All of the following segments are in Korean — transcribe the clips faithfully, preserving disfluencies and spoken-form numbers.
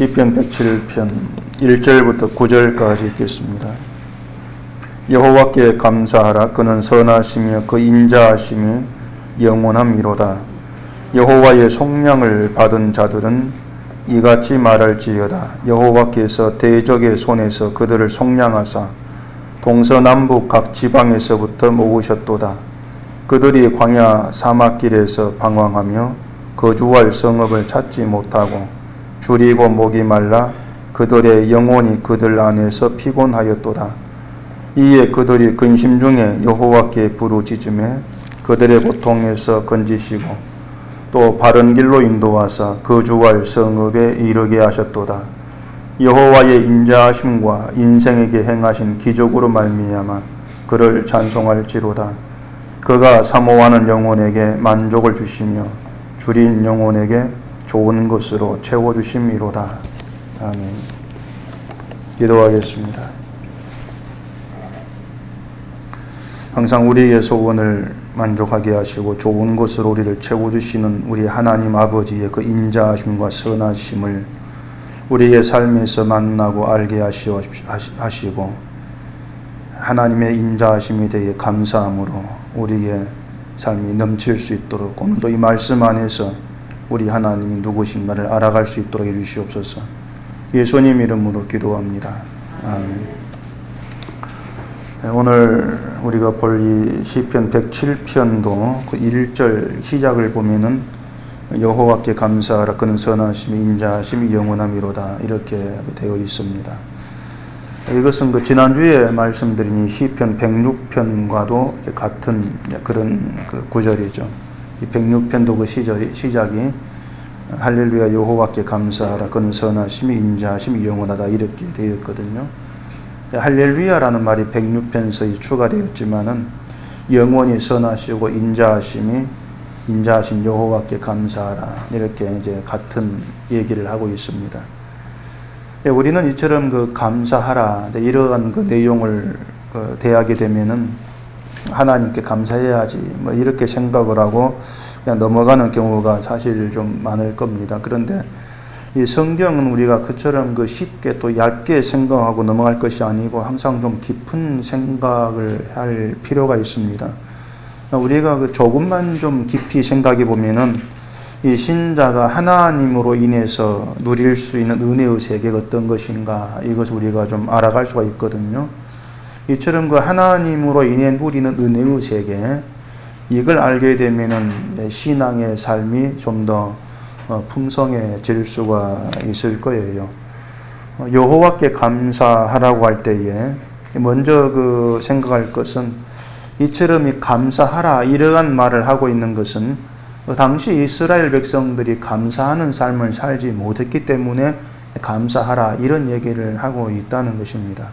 시편 백칠 편 일 절부터 구 절까지 읽겠습니다. 여호와께 감사하라. 그는 선하시며 그 인자하심이 영원함이로다. 여호와의 속량을 받은 자들은 이같이 말할지어다. 여호와께서 대적의 손에서 그들을 속량하사 동서남북 각 지방에서부터 모으셨도다. 그들이 광야 사막길에서 방황하며 거주할 성읍을 찾지 못하고 줄이고 목이 말라 그들의 영혼이 그들 안에서 피곤하였도다. 이에 그들이 근심 중에 여호와께 부르짖음에 그들의 고통에서 건지시고 또 바른 길로 인도하사 거주할 성읍에 이르게 하셨도다. 여호와의 인자하심과 인생에게 행하신 기적으로 말미암아 그를 찬송할지로다. 그가 사모하는 영혼에게 만족을 주시며 줄인 영혼에게 좋은 것으로 채워주심이로다. 아멘. 기도하겠습니다. 항상 우리의 소원을 만족하게 하시고 좋은 것으로 우리를 채워주시는 우리 하나님 아버지의 그 인자하심과 선하심을 우리의 삶에서 만나고 알게 하시고 하나님의 인자하심에 대해 감사함으로 우리의 삶이 넘칠 수 있도록 오늘도 이 말씀 안에서 우리 하나님이 누구신가를 알아갈 수 있도록 해주시옵소서. 예수님 이름으로 기도합니다. 아멘. 오늘 우리가 볼 이 시편 백칠 편도 그 일 절 시작을 보면은 여호와께 감사하라. 그는 선하심이 인자하심이 영원함이로다. 이렇게 되어 있습니다. 이것은 그 지난주에 말씀드린 이 시편 백육 편과도 같은 그런 그 구절이죠. 이 백육 편도 그 시절이, 시작이 할렐루야 여호와께 감사하라. 그는 선하심이 인자하심이 영원하다. 이렇게 되어 있거든요. 할렐루야라는 말이 백육 편서에 추가되었지만은 영원히 선하시고 인자하심이 인자하신 여호와께 감사하라. 이렇게 이제 같은 얘기를 하고 있습니다. 우리는 이처럼 그 감사하라 이러한 그 내용을 그 대하게 되면은 하나님께 감사해야지 뭐 이렇게 생각을 하고 그냥 넘어가는 경우가 사실 좀 많을 겁니다. 그런데 이 성경은 우리가 그처럼 그 쉽게 또 얇게 생각하고 넘어갈 것이 아니고 항상 좀 깊은 생각을 할 필요가 있습니다. 우리가 그 조금만 좀 깊이 생각해 보면은 이 신자가 하나님으로 인해서 누릴 수 있는 은혜의 세계가 어떤 것인가 이것을 우리가 좀 알아갈 수가 있거든요. 이처럼 그 하나님으로 인해 누리는 은혜의 세계 이걸 알게 되면은 신앙의 삶이 좀 더 풍성해질 수가 있을 거예요. 여호와께 감사하라고 할 때에 먼저 그 생각할 것은 이처럼 이 감사하라 이러한 말을 하고 있는 것은 당시 이스라엘 백성들이 감사하는 삶을 살지 못했기 때문에 감사하라 이런 얘기를 하고 있다는 것입니다.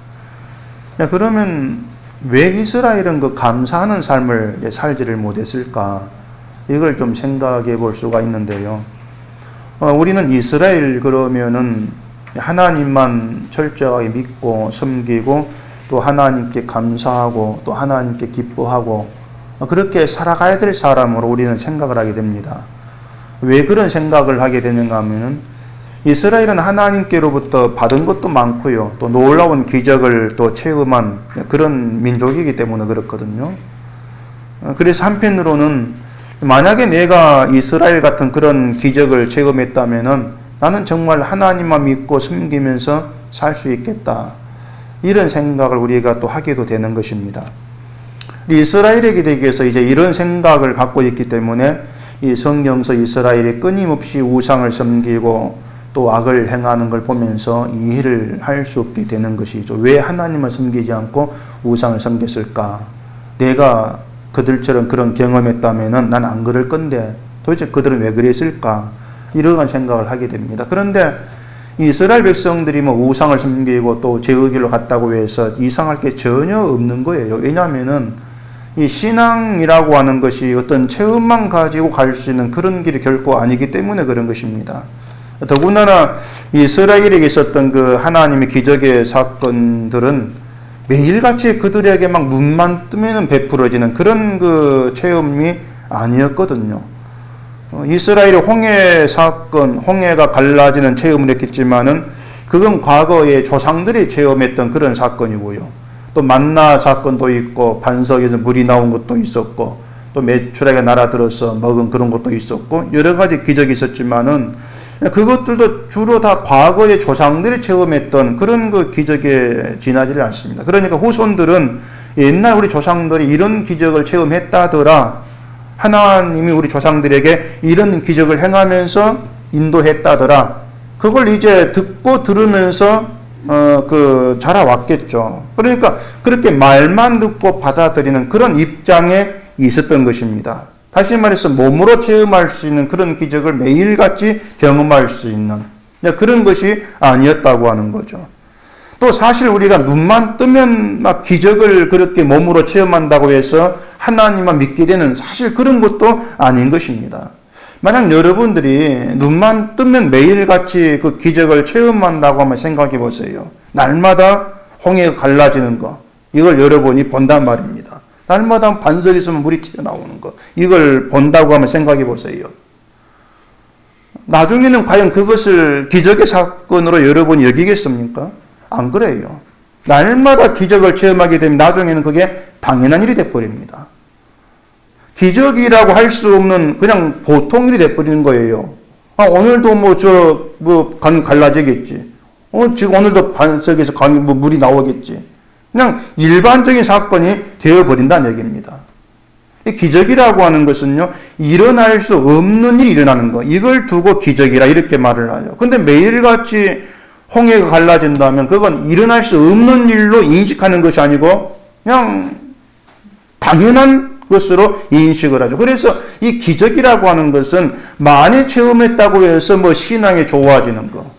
그러면 왜 이스라엘은 그 감사하는 삶을 살지를 못했을까? 이걸 좀 생각해 볼 수가 있는데요. 어, 우리는 이스라엘 그러면은 하나님만 철저하게 믿고 섬기고 또 하나님께 감사하고 또 하나님께 기뻐하고 그렇게 살아가야 될 사람으로 우리는 생각을 하게 됩니다. 왜 그런 생각을 하게 되는가 하면은 이스라엘은 하나님께로부터 받은 것도 많고요. 또 놀라운 기적을 또 체험한 그런 민족이기 때문에 그렇거든요. 그래서 한편으로는 만약에 내가 이스라엘 같은 그런 기적을 체험했다면은 나는 정말 하나님만 믿고 섬기면서 살 수 있겠다. 이런 생각을 우리가 또 하게도 되는 것입니다. 이스라엘에게 대해서 이제 이런 생각을 갖고 있기 때문에 이 성경서 이스라엘이 끊임없이 우상을 섬기고 또 악을 행하는 걸 보면서 이해를 할 수 없게 되는 것이죠. 왜 하나님을 섬기지 않고 우상을 섬겼을까? 내가 그들처럼 그런 경험했다면은 난 안 그럴 건데 도대체 그들은 왜 그랬을까? 이러한 생각을 하게 됩니다. 그런데 이스라엘 백성들이 뭐 우상을 섬기고 또 죄의 길로 갔다고 해서 이상할 게 전혀 없는 거예요. 왜냐하면은 이 신앙이라고 하는 것이 어떤 체험만 가지고 갈 수 있는 그런 길이 결코 아니기 때문에 그런 것입니다. 더군다나 이스라엘에게 있었던 그 하나님의 기적의 사건들은 매일같이 그들에게 막 눈만 뜨면은 베풀어지는 그런 그 체험이 아니었거든요. 이스라엘의 홍해 사건, 홍해가 갈라지는 체험을 했겠지만은 그건 과거에 조상들이 체험했던 그런 사건이고요. 또 만나 사건도 있고 반석에서 물이 나온 것도 있었고 또 메추라기가 날아들어서 먹은 그런 것도 있었고 여러 가지 기적이 있었지만은 그것들도 주로 다 과거의 조상들이 체험했던 그런 그 기적에 지나지를 않습니다. 그러니까 후손들은 옛날 우리 조상들이 이런 기적을 체험했다더라, 하나님이 우리 조상들에게 이런 기적을 행하면서 인도했다더라, 그걸 이제 듣고 들으면서 어, 그 자라왔겠죠. 그러니까 그렇게 말만 듣고 받아들이는 그런 입장에 있었던 것입니다. 다시 말해서 몸으로 체험할 수 있는 그런 기적을 매일같이 경험할 수 있는 그런 것이 아니었다고 하는 거죠. 또 사실 우리가 눈만 뜨면 막 기적을 그렇게 몸으로 체험한다고 해서 하나님만 믿게 되는 사실 그런 것도 아닌 것입니다. 만약 여러분들이 눈만 뜨면 매일같이 그 기적을 체험한다고 한번 생각해 보세요. 날마다 홍해가 갈라지는 거, 이걸 여러분이 본단 말입니다. 날마다 반석이 있으면 물이 튀어나오는 거, 이걸 본다고 하면 생각해 보세요. 나중에는 과연 그것을 기적의 사건으로 여러분이 여기겠습니까? 안 그래요. 날마다 기적을 체험하게 되면 나중에는 그게 당연한 일이 돼버립니다. 기적이라고 할 수 없는 그냥 보통 일이 돼버리는 거예요. 아, 오늘도 뭐 저 뭐 강이 갈라지겠지. 어, 지금 오늘도 반석에서 강이 뭐 물이 나오겠지. 그냥 일반적인 사건이 되어버린다는 얘기입니다. 이 기적이라고 하는 것은요, 일어날 수 없는 일이 일어나는 거, 이걸 두고 기적이라 이렇게 말을 하죠. 근데 매일같이 홍해가 갈라진다면 그건 일어날 수 없는 일로 인식하는 것이 아니고 그냥 당연한 것으로 인식을 하죠. 그래서 이 기적이라고 하는 것은 많이 체험했다고 해서 뭐 신앙이 좋아지는 거,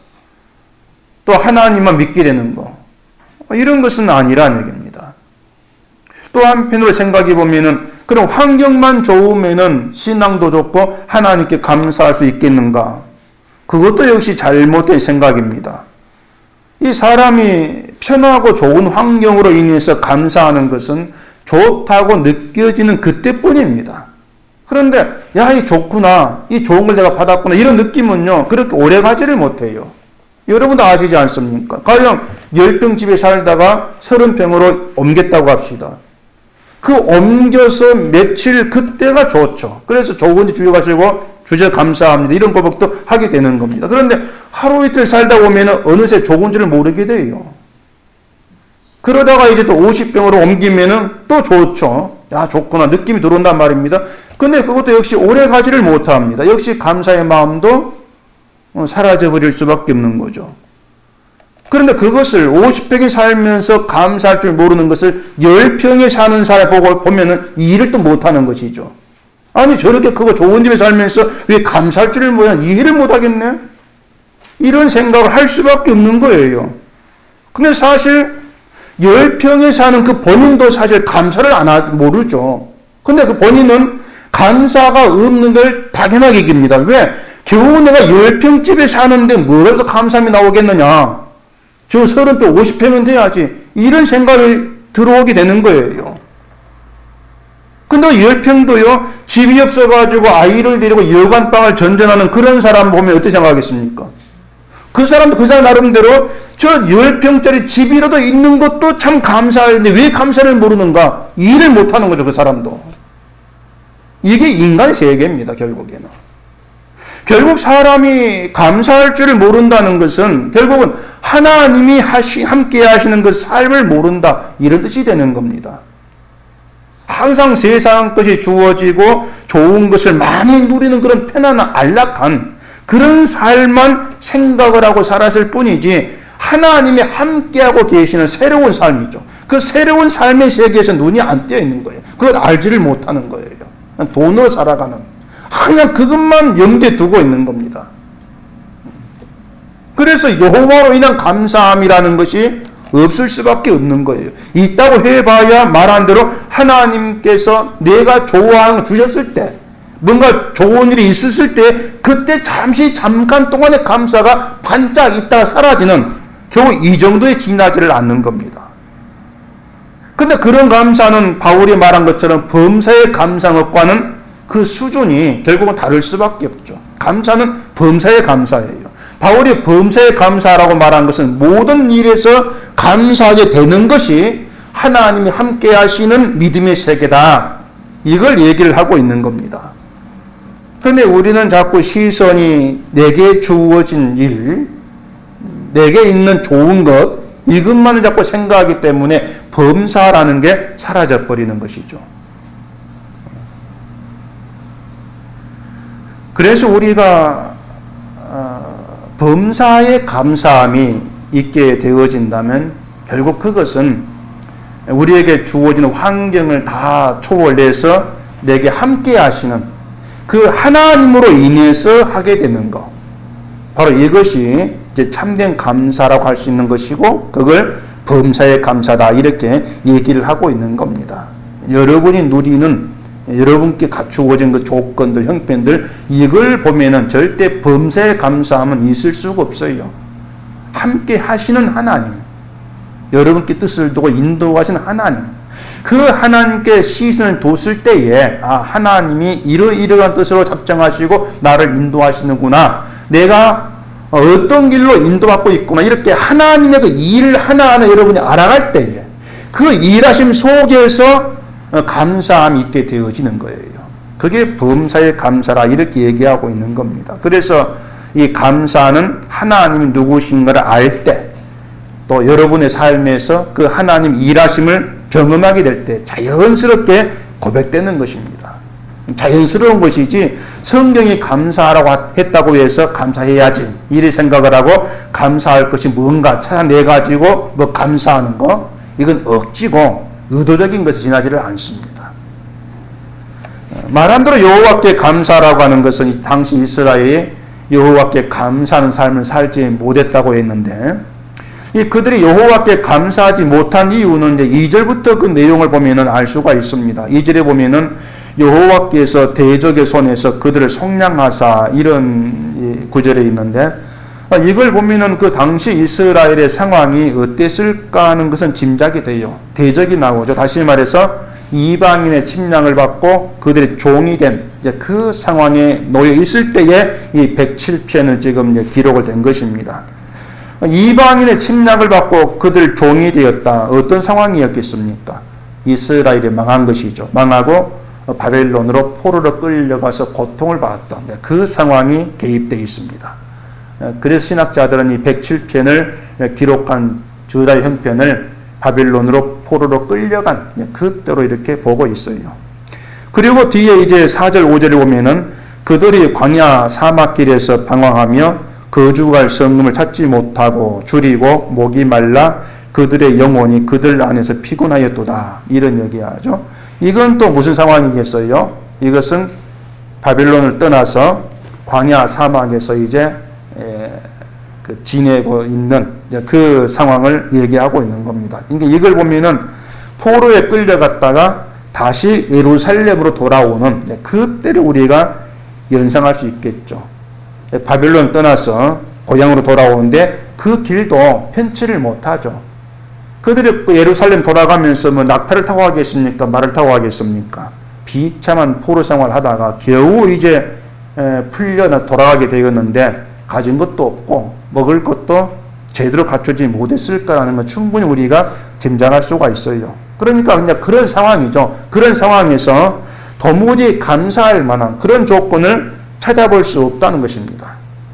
또 하나님만 믿게 되는 거, 이런 것은 아니라는 얘기입니다. 또 한편으로 생각해 보면은 그런 환경만 좋으면은 신앙도 좋고 하나님께 감사할 수 있겠는가? 그것도 역시 잘못된 생각입니다. 이 사람이 편하고 좋은 환경으로 인해서 감사하는 것은 좋다고 느껴지는 그때뿐입니다. 그런데 야, 이 좋구나, 이 좋은 걸 내가 받았구나, 이런 느낌은요 그렇게 오래 가지를 못해요. 여러분도 아시지 않습니까? 가령 열 평 집에 살다가 서른 평으로 옮겼다고 합시다. 그 옮겨서 며칠 그때가 좋죠. 그래서 좋은 데 주여가시고 주저 감사합니다, 이런 고백도 하게 되는 겁니다. 그런데 하루 이틀 살다 보면 어느새 좋은 줄을 모르게 돼요. 그러다가 이제 또 오십 평으로 옮기면은 또 좋죠. 야, 좋구나, 느낌이 들어온단 말입니다. 근데 그것도 역시 오래 가지를 못합니다. 역시 감사의 마음도 사라져버릴 수밖에 없는 거죠. 그런데 그것을 오십 평에 살면서 감사할 줄 모르는 것을 십 평에 사는 사람 보고 보면은 이 일을 또 못하는 것이죠. 아니, 저렇게 크고 좋은 집에 살면서 왜 감사할 줄을 몰라, 이해를 못하겠네? 이런 생각을 할 수밖에 없는 거예요. 근데 사실 십 평에 사는 그 본인도 사실 감사를 안 하, 모르죠. 근데 그 본인은 감사가 없는 걸 당연하게 여깁니다. 왜? 겨우 내가 십 평 집에 사는데 뭐라도 감사함이 나오겠느냐? 저 서른 평, 오십 평은 돼야지. 이런 생각이 들어오게 되는 거예요. 근데 십 평도요, 집이 없어가지고 아이를 데리고 여관방을 전전하는 그런 사람 보면 어떻게 생각하겠습니까? 그 사람도 그 사람 나름대로 저 십 평짜리 집이라도 있는 것도 참 감사한데 왜 감사를 모르는가? 이해를 못하는 거죠, 그 사람도. 이게 인간의 세계입니다, 결국에는. 결국 사람이 감사할 줄을 모른다는 것은 결국은 하나님이 하시, 함께 하시는 그 삶을 모른다, 이런 뜻이 되는 겁니다. 항상 세상 것이 주어지고 좋은 것을 많이 누리는 그런 편안한 안락한 그런 삶만 생각을 하고 살았을 뿐이지 하나님이 함께하고 계시는 새로운 삶이죠. 그 새로운 삶의 세계에서 눈이 안 띄어 있는 거예요. 그걸 알지를 못하는 거예요. 그냥 돈으로 살아가는, 그냥 그것만 염두에 두고 있는 겁니다. 그래서 여호와로 인한 감사함이라는 것이 없을 수밖에 없는 거예요. 있다고 해봐야 말한 대로 하나님께서 내가 좋아하는 거 주셨을 때, 뭔가 좋은 일이 있었을 때 그때 잠시 잠깐 동안의 감사가 반짝 있다가 사라지는, 겨우 이 정도에 지나지를 않는 겁니다. 근데 그런 감사는 바울이 말한 것처럼 범사의 감사한 것과는 그 수준이 결국은 다를 수밖에 없죠. 감사는 범사에 감사예요. 바울이 범사에 감사라고 말한 것은 모든 일에서 감사하게 되는 것이 하나님이 함께 하시는 믿음의 세계다. 이걸 얘기를 하고 있는 겁니다. 그런데 우리는 자꾸 시선이 내게 주어진 일, 내게 있는 좋은 것, 이것만을 자꾸 생각하기 때문에 범사라는 게 사라져버리는 것이죠. 그래서 우리가 범사에 감사함이 있게 되어진다면 결국 그것은 우리에게 주어지는 환경을 다 초월해서 내게 함께 하시는 그 하나님으로 인해서 하게 되는 것. 바로 이것이 이제 참된 감사라고 할 수 있는 것이고 그걸 범사의 감사다 이렇게 얘기를 하고 있는 겁니다. 여러분이 누리는 여러분께 갖추어진 그 조건들, 형편들 이걸 보면은 절대 범사의 감사함은 있을 수가 없어요. 함께 하시는 하나님, 여러분께 뜻을 두고 인도하시는 하나님, 그 하나님께 시선을 뒀을 때에 아 하나님이 이러이러한 뜻으로 작정하시고 나를 인도하시는구나, 내가 어떤 길로 인도받고 있구나, 이렇게 하나님의 그 일 하나하나 여러분이 알아갈 때에 그 일하심 속에서 감사함이 있게 되어지는 거예요. 그게 범사의 감사라 이렇게 얘기하고 있는 겁니다. 그래서 이 감사는 하나님이 누구신가를 알 때, 또 여러분의 삶에서 그 하나님 일하심을 경험하게 될 때 자연스럽게 고백되는 것입니다. 자연스러운 것이지 성경이 감사하라고 했다고 해서 감사해야지 이래 생각을 하고 감사할 것이 뭔가 찾아내가지고 뭐 감사하는 거, 이건 억지고 의도적인 것이 지나지를 않습니다. 말한대로 여호와께 감사라고 하는 것은 당시 이스라엘이 여호와께 감사하는 삶을 살지 못했다고 했는데, 이 그들이 여호와께 감사하지 못한 이유는 이제 이 절부터 그 내용을 보면은 알 수가 있습니다. 이 절에 보면은 여호와께서 대적의 손에서 그들을 속량하사 이런 구절에 있는데, 이걸 보면은 그 당시 이스라엘의 상황이 어땠을까 하는 것은 짐작이 돼요. 대적이 나오죠. 다시 말해서 이방인의 침략을 받고 그들의 종이 된 그 상황에 놓여 있을 때에 이 백칠 편을 지금 이제 기록을 된 것입니다. 이방인의 침략을 받고 그들 종이 되었다. 어떤 상황이었겠습니까? 이스라엘이 망한 것이죠. 망하고 바벨론으로 포로로 끌려가서 고통을 받았던 그 상황이 개입되어 있습니다. 그래서 신학자들은 이 백칠 편을 기록한 저자의 형편을 바벨론으로 포로로 끌려간 그때로 이렇게 보고 있어요. 그리고 뒤에 이제 사 절 오 절에 보면은 그들이 광야 사막길에서 방황하며 거주할 성금을 찾지 못하고 줄이고 목이 말라 그들의 영혼이 그들 안에서 피곤하였도다, 이런 얘기하죠. 이건 또 무슨 상황이겠어요? 이것은 바벨론을 떠나서 광야 사막에서 이제 그 지내고 있는 그 상황을 얘기하고 있는 겁니다. 그러니까 이걸 보면은 포로에 끌려갔다가 다시 예루살렘으로 돌아오는 그때를 우리가 연상할 수 있겠죠. 바벨론 떠나서 고향으로 돌아오는데 그 길도 편치를 못하죠. 그들이 예루살렘 돌아가면서 뭐 낙타를 타고 가겠습니까? 말을 타고 가겠습니까? 비참한 포로 생활을 하다가 겨우 이제 풀려 돌아가게 되었는데 가진 것도 없고 먹을 것도 제대로 갖추지 못했을까라는 건 충분히 우리가 짐작할 수가 있어요. 그러니까 그냥 그런 상황이죠. 그런 상황에서 도무지 감사할 만한 그런 조건을 찾아볼 수 없다는 것입니다.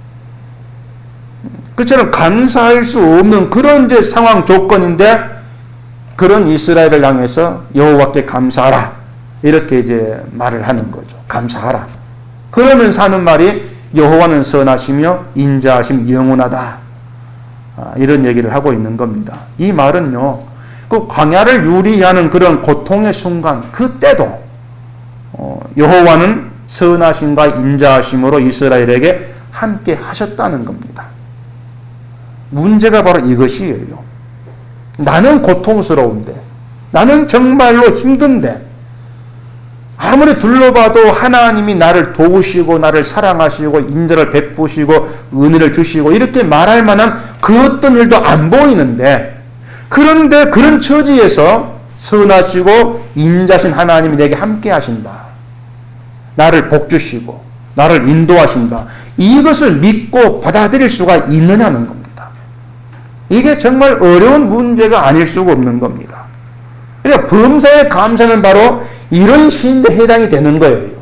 그처럼 감사할 수 없는 그런 이제 상황 조건인데 그런 이스라엘을 향해서 여호와께 감사하라 이렇게 이제 말을 하는 거죠. 감사하라. 그러면서 하는 말이 여호와는 선하시며 인자하심 영원하다. 아, 이런 얘기를 하고 있는 겁니다. 이 말은요, 그 광야를 유리하는 그런 고통의 순간 그때도 어, 여호와는 선하심과 인자하심으로 이스라엘에게 함께 하셨다는 겁니다. 문제가 바로 이것이에요. 나는 고통스러운데, 나는 정말로 힘든데, 아무리 둘러봐도 하나님이 나를 도우시고 나를 사랑하시고 인자를 베푸시고 은혜를 주시고 이렇게 말할 만한 그 어떤 일도 안 보이는데, 그런데 그런 처지에서 선하시고 인자신 하나님이 내게 함께 하신다. 나를 복주시고 나를 인도하신다. 이것을 믿고 받아들일 수가 있느냐는 겁니다. 이게 정말 어려운 문제가 아닐 수가 없는 겁니다. 그러니까 범사의 감사는 바로 이런 시인들에 해당이 되는 거예요.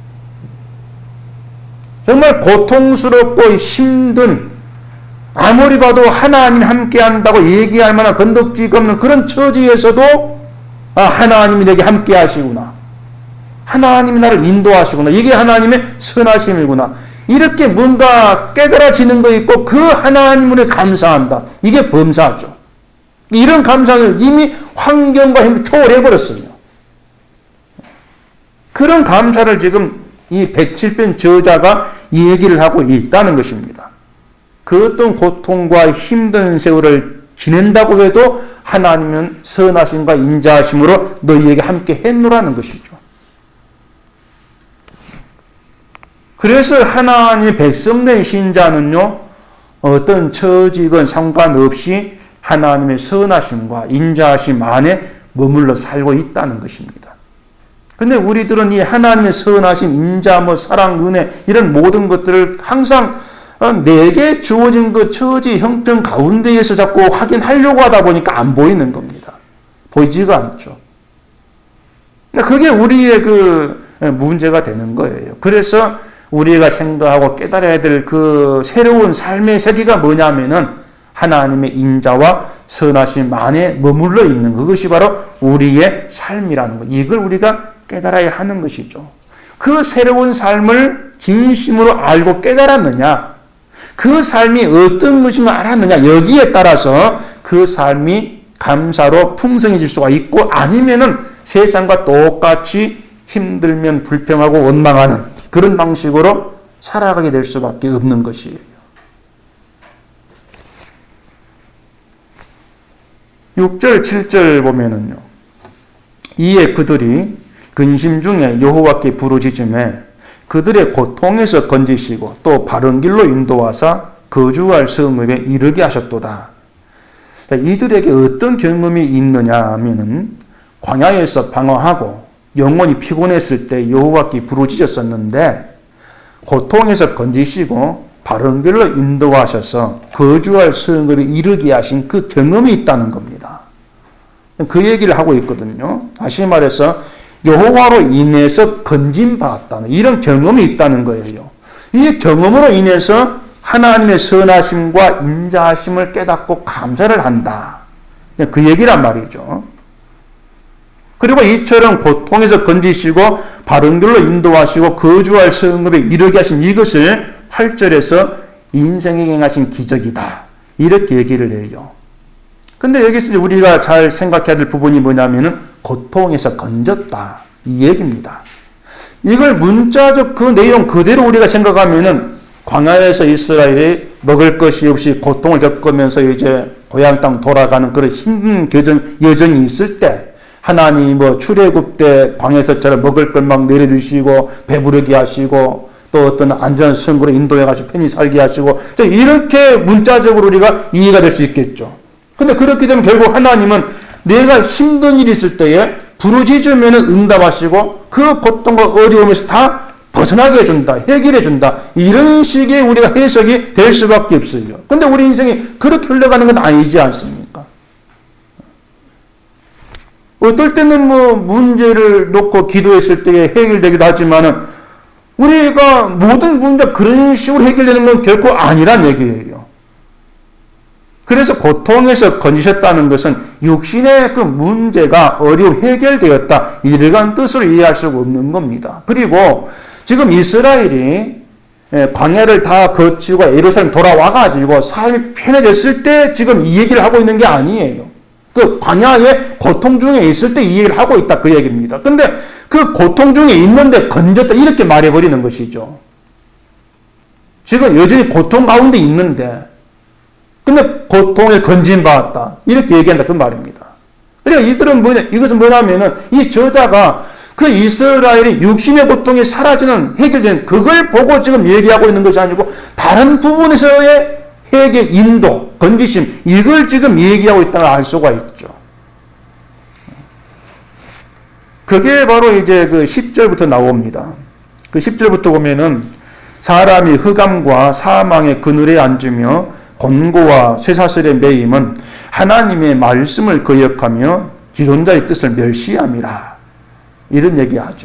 정말 고통스럽고 힘든, 아무리 봐도 하나님이 함께한다고 얘기할 만한 건덕지가 없는 그런 처지에서도 아, 하나님이 내게 함께 하시구나. 하나님이 나를 인도하시구나. 이게 하나님의 선하심이구나. 이렇게 뭔가 깨달아지는 거 있고 그 하나님을 감사한다. 이게 범사죠. 이런 감사는 이미 환경과 힘을 초월해버렸어요. 그런 감사를 지금 이 백칠 편 저자가 얘기를 하고 있다는 것입니다. 그 어떤 고통과 힘든 세월을 지낸다고 해도 하나님은 선하심과 인자하심으로 너희에게 함께 했노라는 것이죠. 그래서 하나님의 백성된 신자는요, 어떤 처지건 상관없이 하나님의 선하심과 인자하심 안에 머물러 살고 있다는 것입니다. 근데 우리들은 이 하나님의 선하심, 인자, 뭐 사랑, 은혜 이런 모든 것들을 항상 내게 주어진 그 처지, 형편 가운데에서 자꾸 확인하려고 하다 보니까 안 보이는 겁니다. 보이지가 않죠. 그게 우리의 그 문제가 되는 거예요. 그래서 우리가 생각하고 깨달아야 될 그 새로운 삶의 세계가 뭐냐면은 하나님의 인자와 선하심 안에 머물러 있는 그것이 바로 우리의 삶이라는 것. 이걸 우리가 깨달아야 하는 것이죠. 그 새로운 삶을 진심으로 알고 깨달았느냐, 그 삶이 어떤 것인가 알았느냐, 여기에 따라서 그 삶이 감사로 풍성해질 수가 있고 아니면은 세상과 똑같이 힘들면 불평하고 원망하는 그런 방식으로 살아가게 될 수밖에 없는 것이에요. 육 절, 칠 절 보면은요. 이에 그들이 근심 중에 여호와께 부르짖음에 그들의 고통에서 건지시고 또 바른 길로 인도하사 거주할 성읍에 이르게 하셨도다. 이들에게 어떤 경험이 있느냐 하면은 광야에서 방황하고 영혼이 피곤했을 때 여호와께 부르짖었었는데 고통에서 건지시고 바른 길로 인도하셔서 거주할 성읍에 이르게 하신 그 경험이 있다는 겁니다. 그 얘기를 하고 있거든요. 다시 말해서 여호와로 인해서 건짐받았다는 이런 경험이 있다는 거예요. 이 경험으로 인해서 하나님의 선하심과 인자하심을 깨닫고 감사를 한다. 그 얘기란 말이죠. 그리고 이처럼 고통에서 건지시고 바른 길로 인도하시고 거주할 성읍에 이르게 하신 이것을 팔 절에서 인생에 행하신 기적이다. 이렇게 얘기를 해요. 근데 여기서 우리가 잘 생각해야 될 부분이 뭐냐면은 고통에서 건졌다. 이 얘기입니다. 이걸 문자적 그 내용 그대로 우리가 생각하면은 광야에서 이스라엘이 먹을 것이 없이 고통을 겪으면서 이제 고향 땅 돌아가는 그런 힘든 여정, 여정이 있을 때 하나님이 뭐 출애굽 때 광야에서처럼 먹을 것만 내려주시고 배부르게 하시고 또 어떤 안전한 성구로 인도해가지고 편히 살게 하시고 이렇게 문자적으로 우리가 이해가 될 수 있겠죠. 근데 그렇게 되면 결국 하나님은 내가 힘든 일이 있을 때에 부르짖으면 응답하시고 그 고통과 어려움에서 다 벗어나게 해준다. 해결해 준다. 이런 식의 우리가 해석이 될 수밖에 없어요. 근데 우리 인생이 그렇게 흘러가는 건 아니지 않습니까? 어떨 때는 뭐 문제를 놓고 기도했을 때에 해결되기도 하지만은 우리가 모든 문제가 그런 식으로 해결되는 건 결코 아니란 얘기예요. 그래서 고통에서 건지셨다는 것은 육신의 그 문제가 어려워 해결되었다. 이러한 뜻으로 이해할 수가 없는 겁니다. 그리고 지금 이스라엘이 광야를 다 거치고 예루살렘 돌아와가지고 삶이 편해졌을 때 지금 이 얘기를 하고 있는 게 아니에요. 그 광야의 고통 중에 있을 때 이 얘기를 하고 있다. 그 얘기입니다. 근데 그 고통 중에 있는데 건졌다. 이렇게 말해버리는 것이죠. 지금 여전히 고통 가운데 있는데 근데 고통에 건진받았다. 이렇게 얘기한다. 그 말입니다. 그러니까 이들은 뭐냐, 이것은 뭐냐면은 이 저자가 그 이스라엘이 육신의 고통이 사라지는 해결된 그걸 보고 지금 얘기하고 있는 것이 아니고 다른 부분에서의 해결, 인도, 건지심 이걸 지금 얘기하고 있다는 걸 알 수가 있죠. 그게 바로 이제 그 십 절부터 나옵니다. 그 십 절부터 보면은 사람이 흑암과 사망의 그늘에 앉으며 곤고와 쇠사슬에 매임은 하나님의 말씀을 거역하며 지존자의 뜻을 멸시함이라. 이런 얘기하죠.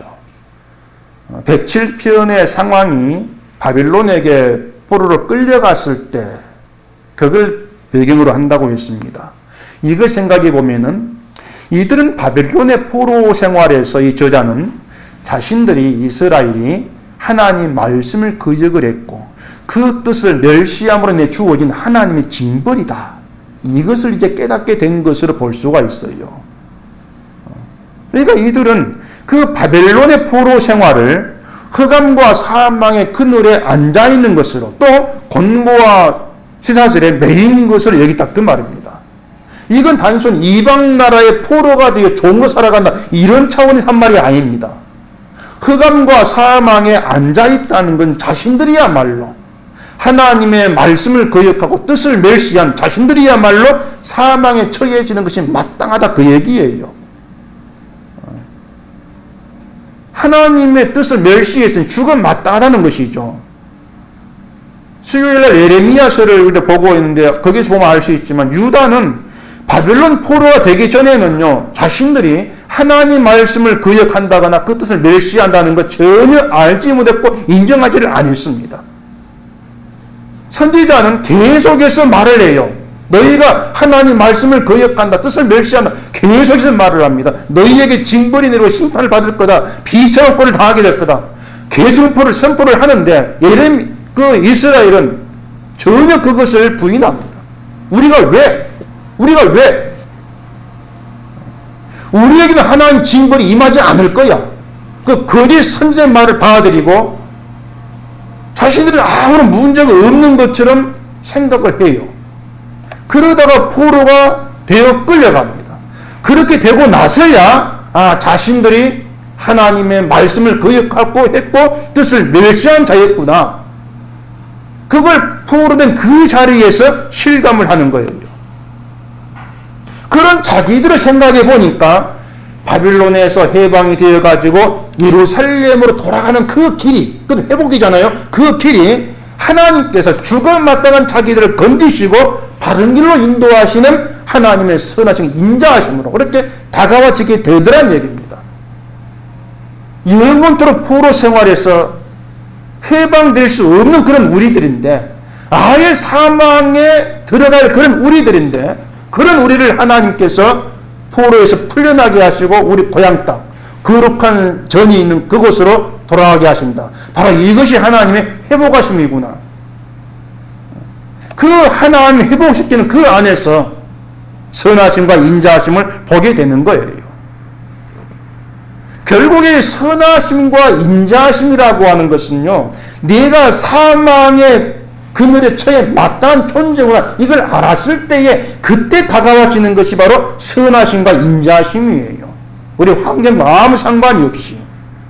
백칠 편의 상황이 바빌론에게 포로로 끌려갔을 때 그걸 배경으로 한다고 했습니다. 이걸 생각해 보면은 이들은 바벨론의 포로 생활에서 이 저자는 자신들이 이스라엘이 하나님 말씀을 거역을 했고 그 뜻을 멸시함으로 인해 주어진 하나님의 징벌이다. 이것을 이제 깨닫게 된 것으로 볼 수가 있어요. 그러니까 이들은 그 바벨론의 포로 생활을 흑암과 사망의 그늘에 앉아있는 것으로 또 곤고와 쇠사슬에 매인 것으로 여기다 그 말입니다. 이건 단순 이방 나라의 포로가 되어 종으로 살아간다 이런 차원의 한 말이 아닙니다. 흑암과 사망에 앉아있다는 건 자신들이야말로 하나님의 말씀을 거역하고 뜻을 멸시한 자신들이야말로 사망에 처해지는 것이 마땅하다 그 얘기예요. 하나님의 뜻을 멸시했으니 죽음 마땅하다는 것이죠. 수요일날 예레미야서를 우리가 보고 있는데 거기서 보면 알 수 있지만 유다는 바벨론 포로가 되기 전에는요 자신들이 하나님 말씀을 거역한다거나 그 뜻을 멸시한다는 것 전혀 알지 못했고 인정하지를 않았습니다. 선지자는 계속해서 말을 해요. 너희가 하나님 말씀을 거역한다, 뜻을 멸시한다, 계속해서 말을 합니다. 너희에게 징벌이 내리고 심판을 받을 거다, 비참한 꼴을 당하게 될 거다. 계승포를 선포를 하는데 예레미 그 이스라엘은 전혀 그것을 부인합니다. 우리가 왜? 우리가 왜? 우리에게는 하나님 징벌이 임하지 않을 거야. 그 거짓 선지자의 말을 받아들이고 자신들은 아무런 문제가 없는 것처럼 생각을 해요. 그러다가 포로가 되어 끌려갑니다. 그렇게 되고 나서야 아 자신들이 하나님의 말씀을 거역하고 했고 뜻을 멸시한 자였구나. 그걸 포로된 그 자리에서 실감을 하는 거예요. 그런 자기들을 생각해 보니까 바빌론에서 해방이 되어가지고 예루살렘으로 돌아가는 그 길이, 그 회복이잖아요. 그 길이 하나님께서 죽어 마땅한 자기들을 건지시고 바른 길로 인도하시는 하나님의 선하신 인자하심으로 그렇게 다가와지게 되더란 얘기입니다. 영원토록 포로 생활에서 해방될 수 없는 그런 우리들인데 아예 사망에 들어갈 그런 우리들인데 그런 우리를 하나님께서 포로에서 풀려나게 하시고 우리 고향 땅 거룩한 전이 있는 그곳으로 돌아가게 하신다. 바로 이것이 하나님의 회복하심이구나. 그 하나님 회복시키는 그 안에서 선하심과 인자하심을 보게 되는 거예요. 결국에 선하심과 인자하심이라고 하는 것은요, 내가 사망의 그늘에 처해 마땅한 존재구나 이걸 알았을 때에 그때 다가와지는 것이 바로 선하심과 인자하심이에요. 우리 환경과 아무 상관이 없이.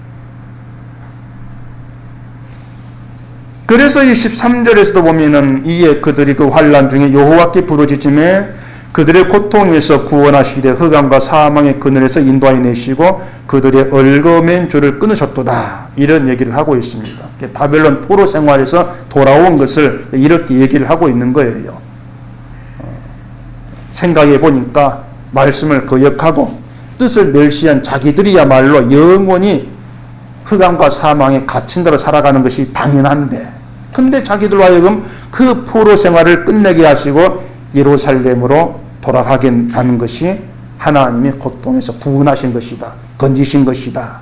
그래서 이 십삼 절에서도 보면은 이에 그들이 그 환난 중에 여호와께 부르짖음에 그들의 고통에서 구원하시되 흑암과 사망의 그늘에서 인도하여 내시고 그들의 얽어맨 줄을 끊으셨도다. 이런 얘기를 하고 있습니다. 바벨론 포로 생활에서 돌아온 것을 이렇게 얘기를 하고 있는 거예요. 생각해 보니까 말씀을 거역하고 뜻을 멸시한 자기들이야말로 영원히 흑암과 사망에 갇힌 대로 살아가는 것이 당연한데 근데 자기들로 하여금 그 포로 생활을 끝내게 하시고 예루살렘으로 돌아가게 하는 것이 하나님의 고통에서 구원하신 것이다. 건지신 것이다.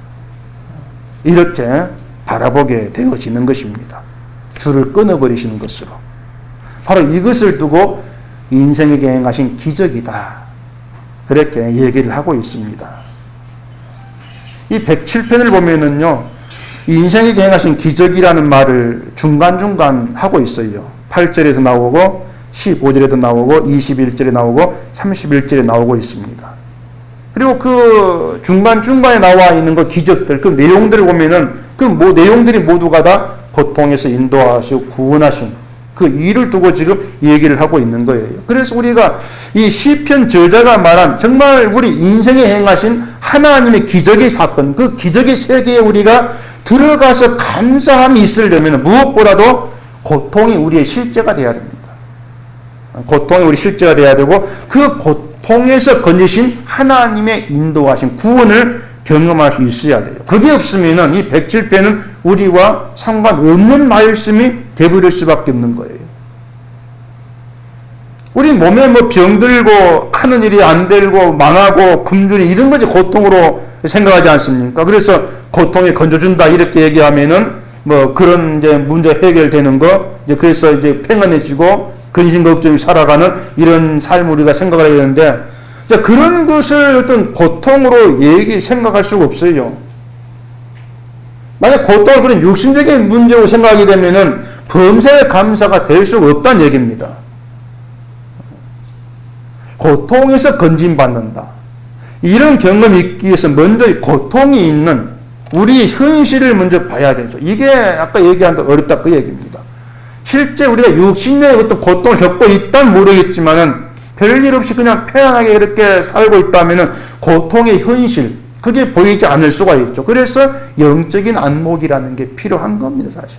이렇게 바라보게 되어지는 것입니다. 줄을 끊어버리시는 것으로. 바로 이것을 두고 인생에게 행하신 기적이다. 그렇게 얘기를 하고 있습니다. 이 백칠 편을 보면은요, 인생에게 행하신 기적이라는 말을 중간중간 하고 있어요. 팔 절에도 나오고, 십오 절에도 나오고, 이십일 절에 나오고, 삼십일 절에 나오고 있습니다. 그리고 그 중간중간에 나와 있는 그 기적들, 그 내용들을 보면은 그 뭐 내용들이 모두가 다 고통에서 인도하시고 구원하신 그 일을 두고 지금 얘기를 하고 있는 거예요. 그래서 우리가 이 시편 저자가 말한 정말 우리 인생에 행하신 하나님의 기적의 사건, 그 기적의 세계에 우리가 들어가서 감사함이 있으려면 무엇보다도 고통이 우리의 실제가 돼야 됩니다. 고통이 우리 실제가 돼야 되고 그 고통에서 건지신 하나님의 인도하신 구원을 경험할 수 있어야 돼요. 그게 없으면 이 백칠 편은 우리와 상관없는 말씀이 되버릴 수밖에 없는 거예요. 우리 몸에 뭐 병들고 하는 일이 안 되고 망하고 굶주리 이런 거지 고통으로 생각하지 않습니까? 그래서 고통에 건져준다 이렇게 얘기하면은 뭐 그런 이제 문제 해결되는 거 이제 그래서 이제 평안해지고 근심 걱정이 살아가는 이런 삶을 우리가 생각을 해야 되는데 그런 것을 어떤 고통으로 얘기 생각할 수가 없어요. 만약 고통을 그런 육신적인 문제로 생각하게 되면은 범사의 감사가 될 수가 없다는 얘기입니다. 고통에서 건진받는다. 이런 경험이 있기 위해서 먼저 고통이 있는 우리 현실을 먼저 봐야 되죠. 이게 아까 얘기한 대로 어렵다 그 얘기입니다. 실제 우리가 육신의 어떤 고통을 겪고 있다는 모르겠지만은 별일 없이 그냥 편안하게 이렇게 살고 있다면은 고통의 현실, 그게 보이지 않을 수가 있죠. 그래서 영적인 안목이라는 게 필요한 겁니다, 사실.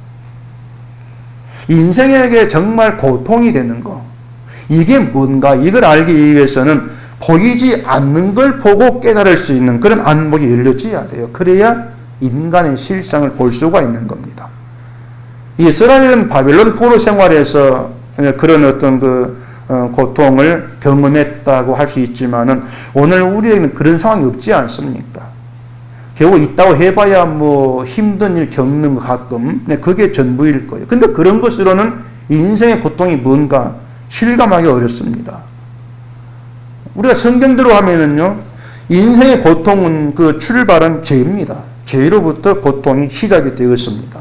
인생에게 정말 고통이 되는 거. 이게 뭔가, 이걸 알기 위해서는 보이지 않는 걸 보고 깨달을 수 있는 그런 안목이 열려져야 돼요. 그래야 인간의 실상을 볼 수가 있는 겁니다. 이스라엘은 바벨론 포로 생활에서 그런 어떤 그 어, 고통을 경험했다고 할 수 있지만은 오늘 우리에게는 그런 상황이 없지 않습니까? 겨우 있다고 해봐야 뭐 힘든 일 겪는 거 가끔 네, 그게 전부일 거예요. 근데 그런 것으로는 인생의 고통이 뭔가 실감하기 어렵습니다. 우리가 성경대로 하면은요, 인생의 고통은 그 출발은 죄입니다. 죄로부터 고통이 시작이 되었습니다.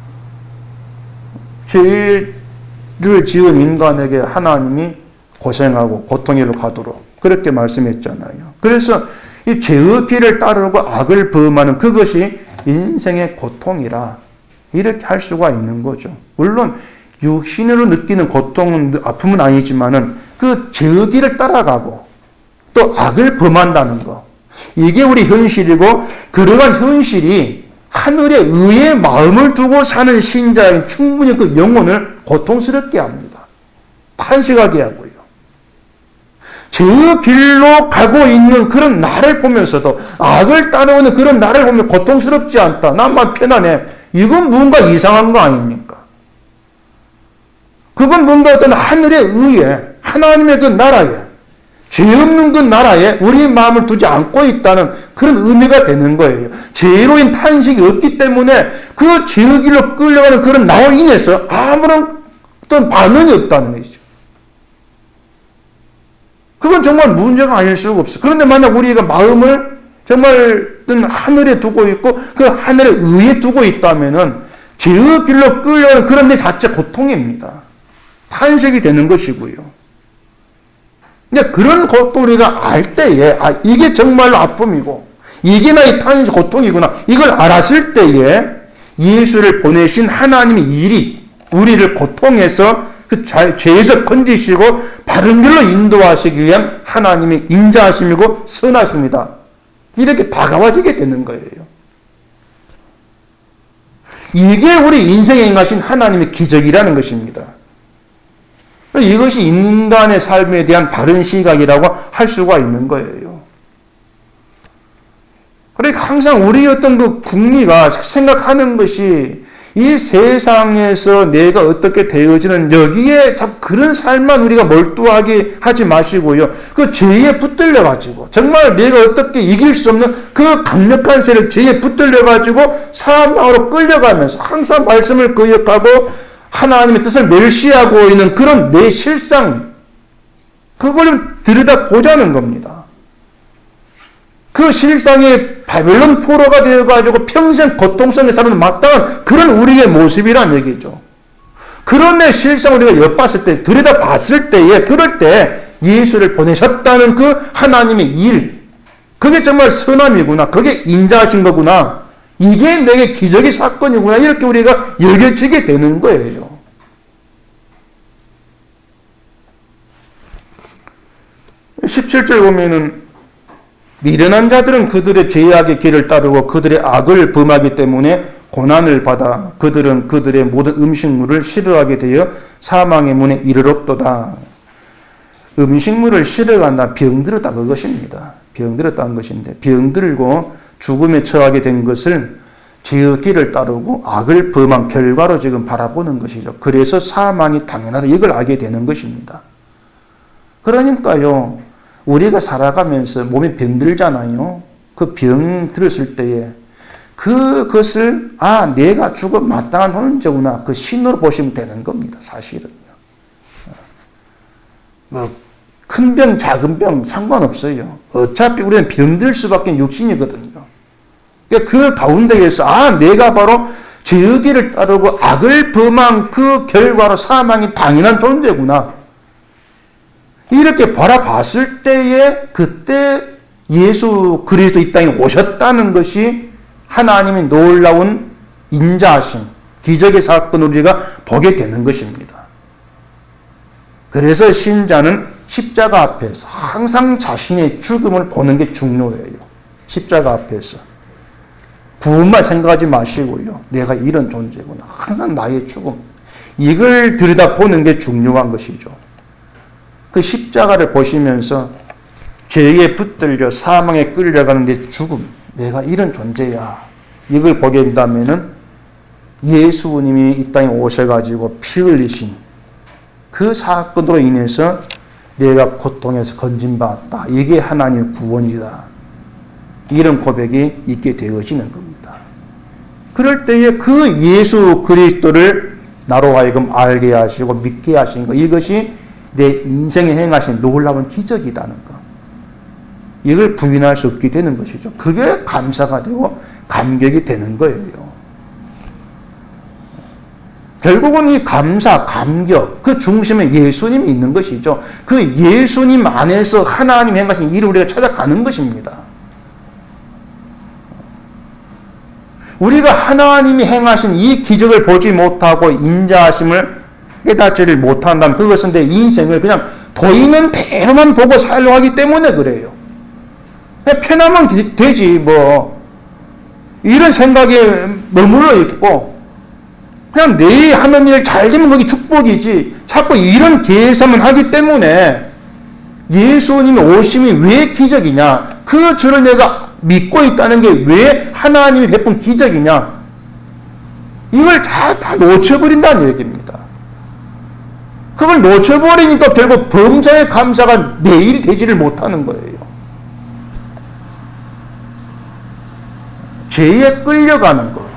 죄를 지은 인간에게 하나님이 고생하고 고통으로 가도록 그렇게 말씀했잖아요. 그래서 이 죄의 길을 따르고 악을 범하는 그것이 인생의 고통이라 이렇게 할 수가 있는 거죠. 물론 육신으로 느끼는 고통은 아픔은 아니지만은 그 죄의 길을 따라가고 또 악을 범한다는 거, 이게 우리 현실이고 그러한 현실이 하늘에 의의 마음을 두고 사는 신자인 충분히 그 영혼을 고통스럽게 합니다. 탄식하게 하고요. 죄의 길로 가고 있는 그런 나를 보면서도 악을 따라오는 그런 나를 보면 고통스럽지 않다. 나만 편안해. 이건 뭔가 이상한 거 아닙니까? 그건 뭔가 어떤 하늘의 의에, 하나님의 그 나라에, 죄 없는 그 나라에 우리 마음을 두지 않고 있다는 그런 의미가 되는 거예요. 죄로 인 탄식이 없기 때문에 그 죄의 길로 끌려가는 그런 나로 인해서 아무런 어떤 반응이 없다는 것이죠. 그건 정말 문제가 아닐 수가 없어요. 그런데 만약 우리가 마음을 정말 어떤 하늘에 두고 있고 그 하늘의 의에 두고 있다면은 죄의 길로 끌려가는 그런 내 자체 고통입니다. 탄식이 되는 것이고요. 근데 그런 고통 우리가 알 때에, 아, 이게 정말로 아픔이고, 이게 나의 탄식 고통이구나. 이걸 알았을 때에 예수를 보내신 하나님의 일이 우리를 고통에서 그 죄에서 건지시고 바른 길로 인도하시기 위한 하나님의 인자하심이고 선하십니다. 이렇게 다가와지게 되는 거예요. 이게 우리 인생에 행하신 하나님의 기적이라는 것입니다. 이것이 인간의 삶에 대한 바른 시각이라고 할 수가 있는 거예요. 그러니까 항상 우리 어떤 그 국리가 생각하는 것이 이 세상에서 내가 어떻게 되어지는 여기에 자꾸 그런 삶만 우리가 몰두하게 하지 마시고요. 그 죄에 붙들려가지고 정말 내가 어떻게 이길 수 없는 그 강력한 세력 죄에 붙들려가지고 사망으로 끌려가면서 항상 말씀을 거역하고 하나님의 뜻을 멸시하고 있는 그런 내 실상, 그걸 들여다보자는 겁니다. 그 실상이 바벨론 포로가 되어가지고 평생 고통성에 사는 마땅한 그런 우리의 모습이란 얘기죠. 그런 내 실상을 우리가 엿봤을 때, 들여다봤을 때에, 그럴 때 예수를 보내셨다는 그 하나님의 일, 그게 정말 선함이구나, 그게 인자하신 거구나, 이게 내게 기적의 사건이구나, 이렇게 우리가 여겨지게 되는 거예요. 십칠 절 보면은 미련한 자들은 그들의 죄악의 길을 따르고 그들의 악을 범하기 때문에 고난을 받아 그들은 그들의 모든 음식물을 싫어하게 되어 사망의 문에 이르렀도다. 음식물을 싫어한다, 병들었다 그것입니다. 병들었다는 것인데, 병들고 죽음에 처하게 된 것을 죄의 길을 따르고 악을 범한 결과로 지금 바라보는 것이죠. 그래서 사망이 당연하다, 이걸 알게 되는 것입니다. 그러니까요, 우리가 살아가면서 몸에 병들잖아요. 그 병 들었을 때에 그것을 아 내가 죽어 마땅한 존재구나, 그 신호로 보시면 되는 겁니다. 사실은요. 뭐 큰 병 작은 병 상관없어요. 어차피 우리는 병들 수밖에 육신이거든요. 그러니까 그 가운데에서 아 내가 바로 죄의 길을 따르고 악을 범한 그 결과로 사망이 당연한 존재구나, 이렇게 바라봤을 때에 그때 예수 그리스도 이 땅에 오셨다는 것이 하나님의 놀라운 인자하심, 기적의 사건을 우리가 보게 되는 것입니다. 그래서 신자는 십자가 앞에서 항상 자신의 죽음을 보는 게 중요해요. 십자가 앞에서. 구원만 생각하지 마시고요. 내가 이런 존재구나. 항상 나의 죽음. 이걸 들여다보는 게 중요한 것이죠. 그 십자가를 보시면서 죄에 붙들려 사망에 끌려가는 내 죽음, 내가 이런 존재야, 이걸 보게 된다면은 예수님이 이 땅에 오셔가지고 피 흘리신 그 사건으로 인해서 내가 고통에서 건진받았다, 이게 하나님의 구원이다, 이런 고백이 있게 되어지는 겁니다. 그럴 때에 그 예수 그리스도를 나로 하여금 알게 하시고 믿게 하신 것, 이것이 내 인생에 행하신 놀라운 기적이라는 것, 이걸 부인할 수 없게 되는 것이죠. 그게 감사가 되고 감격이 되는 거예요. 결국은 이 감사, 감격, 그 중심에 예수님이 있는 것이죠. 그 예수님 안에서 하나님 행하신 일을 우리가 찾아가는 것입니다. 우리가 하나님이 행하신 이 기적을 보지 못하고 인자하심을 깨닫지를 못한다면 그것은 내 인생을 그냥 보이는 대로만 보고 살려고 하기 때문에 그래요. 편하면 되지 뭐, 이런 생각에 머물러 있고 그냥 내 하는 일 잘 되면 그게 축복이지, 자꾸 이런 계산만 하기 때문에 예수님의 오심이 왜 기적이냐, 그 주를 내가 믿고 있다는 게 왜 하나님이 베푼 기적이냐, 이걸 다, 다 놓쳐버린다는 얘기입니다. 그걸 놓쳐버리니까 결국 범사의 감사가 내일이 되지를 못하는 거예요. 죄에 끌려가는 것,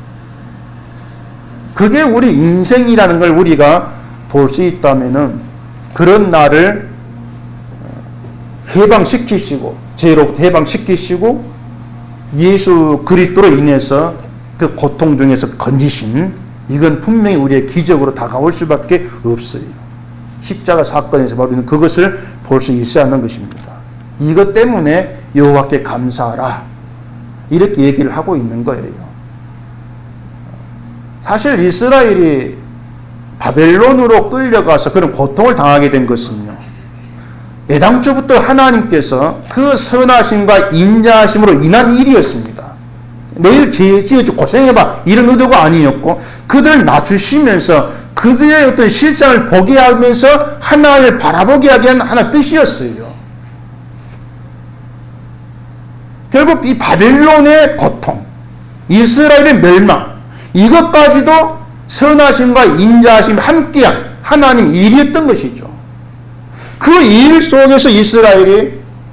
그게 우리 인생이라는 걸 우리가 볼 수 있다면은 그런 나를 해방시키시고, 죄로부터 해방시키시고 예수 그리스도로 인해서 그 고통 중에서 건지신, 이건 분명히 우리의 기적으로 다가올 수밖에 없어요. 십자가 사건에서 바로 우리는 그것을 볼 수 있어야 하는 것입니다. 이것 때문에 여호와께 감사하라, 이렇게 얘기를 하고 있는 거예요. 사실 이스라엘이 바벨론으로 끌려가서 그런 고통을 당하게 된 것은요, 애당초부터 하나님께서 그 선하심과 인자하심으로 인한 일이었습니다. 내일 지어지 고생해봐, 이런 의도가 아니었고, 그들을 낮추시면서 그들의 어떤 실상을 보게 하면서 하나님을 바라보게 하게 한 하나 뜻이었어요. 결국 이 바벨론의 고통, 이스라엘의 멸망, 이것까지도 선하심과 인자하심이 함께한 하나님 일이었던 것이죠. 그 일 속에서 이스라엘이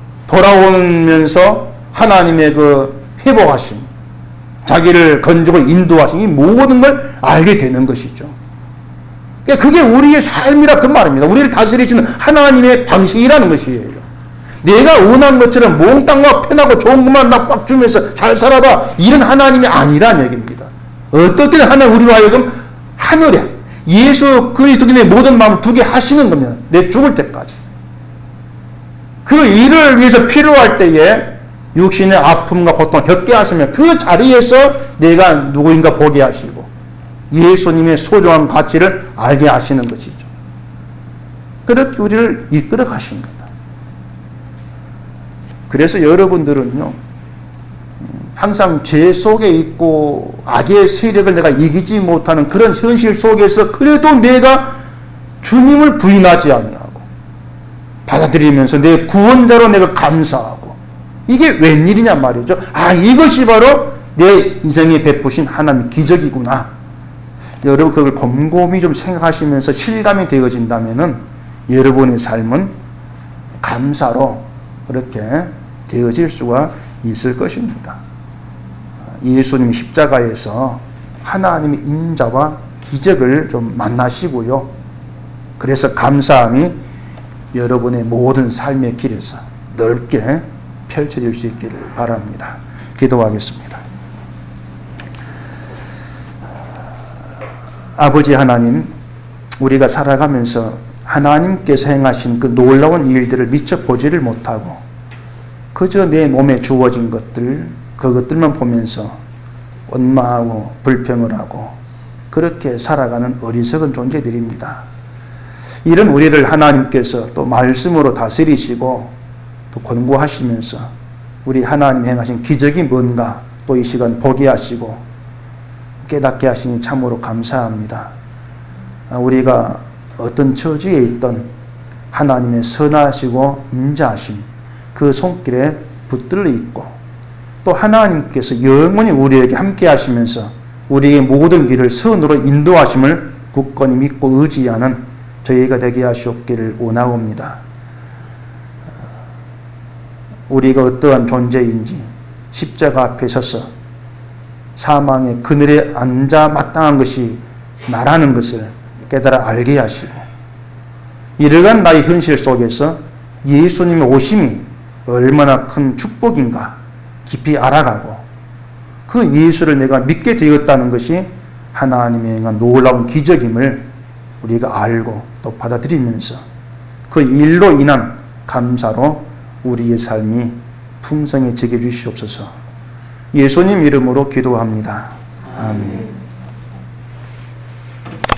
돌아오면서 하나님의 그 회복하심, 자기를 건지고 인도하심, 이 모든 걸 알게 되는 것이죠. 그게 우리의 삶이라 그 말입니다. 우리를 다스리시는 하나님의 방식이라는 것이에요. 내가 원한 것처럼 몽땅과 편하고 좋은 것만 막 주면서 잘 살아봐, 이런 하나님이 아니라는 얘기입니다. 어떻게 하나님 우리로 하여금 하늘에 예수 그리스도인의 모든 마음을 두게 하시는 겁니다. 내 죽을 때까지. 그 일을 위해서 필요할 때에 육신의 아픔과 고통을 겪게 하시면 그 자리에서 내가 누구인가 보게 하시고 예수님의 소중한 가치를 알게 하시는 것이죠. 그렇게 우리를 이끌어 가십니다. 그래서 여러분들은요, 항상 죄 속에 있고 악의 세력을 내가 이기지 못하는 그런 현실 속에서 그래도 내가 주님을 부인하지 아니하고 받아들이면서 내 구원자로 내가 감사하고, 이게 웬일이냐 말이죠. 아, 이것이 바로 내 인생에 베푸신 하나님의 기적이구나. 여러분 그걸 곰곰이 좀 생각하시면서 실감이 되어진다면은 여러분의 삶은 감사로 그렇게 되어질 수가 있을 것입니다. 예수님 십자가에서 하나님의 인자와 기적을 좀 만나시고요. 그래서 감사함이 여러분의 모든 삶의 길에서 넓게 펼쳐질 수 있기를 바랍니다. 기도하겠습니다. 아버지 하나님, 우리가 살아가면서 하나님께서 행하신 그 놀라운 일들을 미처 보지를 못하고 그저 내 몸에 주어진 것들, 그것들만 보면서 원망하고 불평을 하고 그렇게 살아가는 어리석은 존재들입니다. 이런 우리를 하나님께서 또 말씀으로 다스리시고 또 권고하시면서 우리 하나님 행하신 기적이 뭔가 또 이 시간 보게 하시고 깨닫게 하시니 참으로 감사합니다. 우리가 어떤 처지에 있던 하나님의 선하시고 인자하심, 그 손길에 붙들려 있고 또 하나님께서 영원히 우리에게 함께 하시면서 우리의 모든 길을 선으로 인도하심을 굳건히 믿고 의지하는 저희가 되게 하시옵기를 원하옵니다. 우리가 어떠한 존재인지 십자가 앞에 서서 사망의 그늘에 앉아 마땅한 것이 나라는 것을 깨달아 알게 하시고, 이러한 나의 현실 속에서 예수님의 오심이 얼마나 큰 축복인가 깊이 알아가고 그 예수를 내가 믿게 되었다는 것이 하나님의 행한 놀라운 기적임을 우리가 알고 또 받아들이면서 그 일로 인한 감사로 우리의 삶이 풍성해지게 해주시옵소서. 예수님 이름으로 기도합니다. 아멘.